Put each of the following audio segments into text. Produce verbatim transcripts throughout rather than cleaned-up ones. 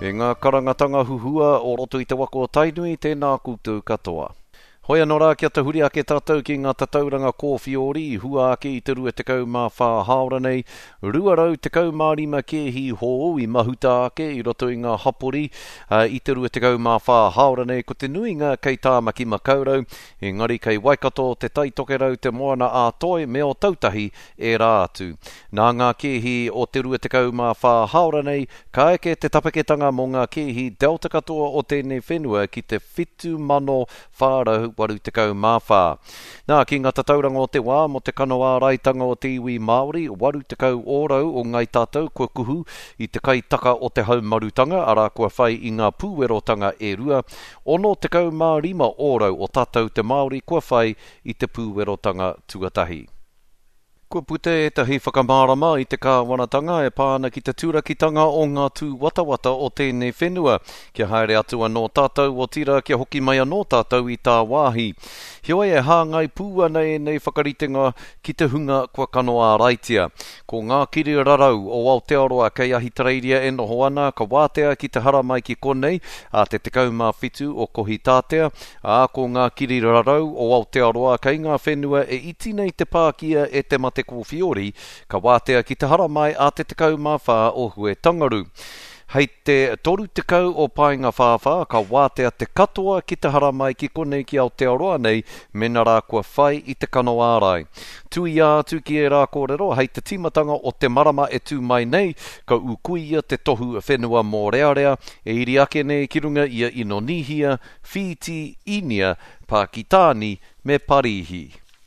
E ngā karangatanga huhua o roto i te wako o Tainui, tēnā koutou katoa. Hoi anō rā kia te huri ake tātou ki ngā tatauranga kōwhiori, hua ake i te rua te kau mā whā haora nei, rua rau te kau mā rima kehi hōu i mahuta ake i roto i ngā hapori, uh, i te rua te kau mā whā haora nei, ko te nuinga kei tāmaki makaurau, engari kei Waikato te taitoke rau te moana a toi me o tautahi e rā atu. Nā ngā kehi o te rua te kau mā whā haora nei, ka eke te tapaketanga mo ngā kehi delta katoa o tēnei whenua ki te whitu mano whārau waru te kau mawhā. Nā, ki ngā tatauranga o te wā, mo te kanoa raitanga o te iwi Māori, waru te kau ōrau o ngai tātou kua kuhu i te kaitaka o te haumarutanga, ara kua whai i ngā pūwerotanga e rua, ono te kau mā rima ōrau o tātou te Māori kua whai i te pūwerotanga tuatahi. Kua pute e tahi whakamārama i te kāwanatanga e pāna ki te tūrakitanga o ngā tū watawata o tēnei whenua. Kia haere atua nō tātou o tira kia hoki mai anō tātou i tā wāhi. Hioi e hāngai pūa nei nei whakaritenga ki te hunga kua kanoa raitia. Ko ngā kiri rarau o Aotearoa kei Ahitereiria e noho ana ka wātea ki te hara mai ki konei a te te kaumā whitu o kohi tātea. A ko ngā kiri rarau o Aotearoa kei ngā whenua e iti nei te pākia e te mate kōwhiori, ka wātea ki te hara mai a te tekau mā whā o hue tangaru. Hei te toru tekau o painga whāwha, ka wātea te katoa ki te hara mai ki konei ki Aotearoa nei, mena rā kua whai i te kano ārai. Tui ātu ki e rā kōrero, hei te timatanga o te marama e tū mai nei, ka ukuia te tohu whenua mō rea rea, e iri ake nei ki runga ia Inonihia, Fiti, Inia, Pakitāni me Parihi.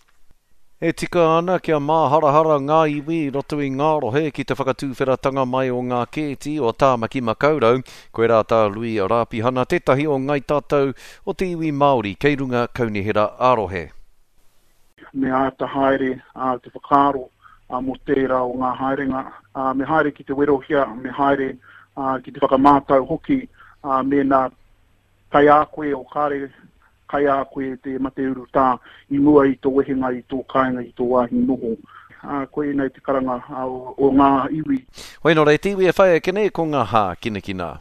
E tika ana kia māharahara ngā iwi roto i ngā rohe ki te whakatūwheratanga mai o ngā kēti o tāmaki makaurau, koe rā tā lui a rāpihana tētahi o ngai tātou o te iwi Māori kei runga kaunihera ārohe. Me āta haere a te whakaro a mo tērā o ngā haerenga, a me haere ki te werohia, me haere a ki te whakamātau hoki, a me nā kai a koe o kāre, kai a koe te mateuru tā i mua i tō wehenga, i tō kāinga, i tō wāhi noho. Uh, koe nei te karanga uh, o, o ngā iwi. Wai no rei te iwi e whai e kene ko ngā hā kina kina.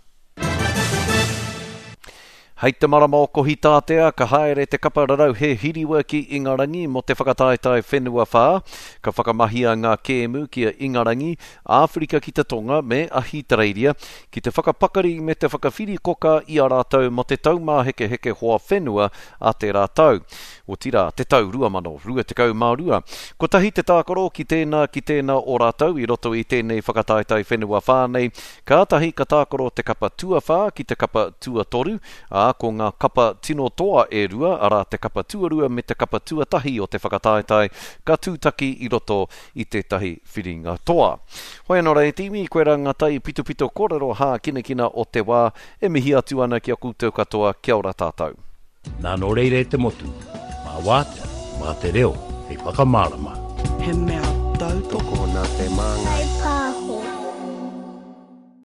Hei te marama o kohi tātea, ka haere te kapa rarau he hiriwa ki Ingarangi mo te whakataetai whenua whā, ka whakamahia ngā kēmu ki a Ingarangi, Āwherika ki te Tonga me Ahitereiria, ki te whakapakari me te whakawhiri koka i a rātau mo te taumā heke heke hoa whenua a te rātau. O tira, te tau rua mano, rua te kau mā rua. Ko tahi te tākaro ki tēnā ki tēnā o rātau i roto i tēnei whakataetai whenua whānei, ka tahi ka tākaro te kapa tua whā ki te kapa tua toru, a ko ngā kapa tino toa e rua, ara te kapa tuarua me te kapa tuatahi o te whakataetai, ka tūtaki i roto i tētahi whiringa toa. Hoi anō rei timi, koe rā ngā tai pito pito kōrero hā kina kina o te wā, e mihi atu ana ki a koutou katoa, kia ora tātou. Nā no reire te motu, mā wātea, mā te reo, hei whakamārama. He mea tau toko nā te māngai.